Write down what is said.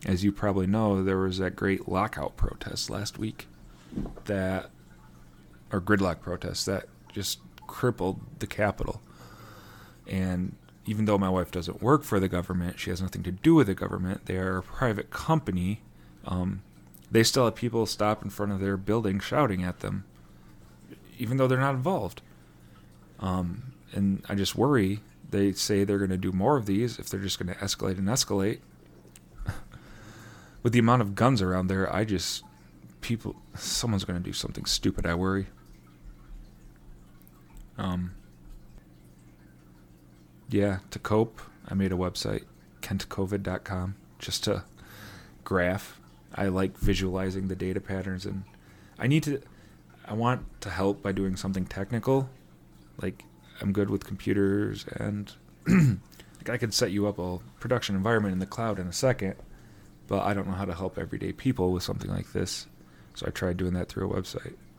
as you probably know, there was that great lockout protest last week or gridlock protest that just crippled the Capitol. And even though my wife doesn't work for the government, she has nothing to do with the government, they are a private company, they still have people stop in front of their building shouting at them, even though they're not involved. And I just worry, they say they're going to do more of these if they're just going to escalate and escalate. With the amount of guns around there, someone's going to do something stupid, I worry. Yeah, to cope, I made a website, kentcovid.com, just to graph. I like visualizing the data patterns, and I want to help by doing something technical. Like, I'm good with computers, and like I could set you up a production environment in the cloud in a second, but I don't know how to help everyday people with something like this. So I tried doing that through a website.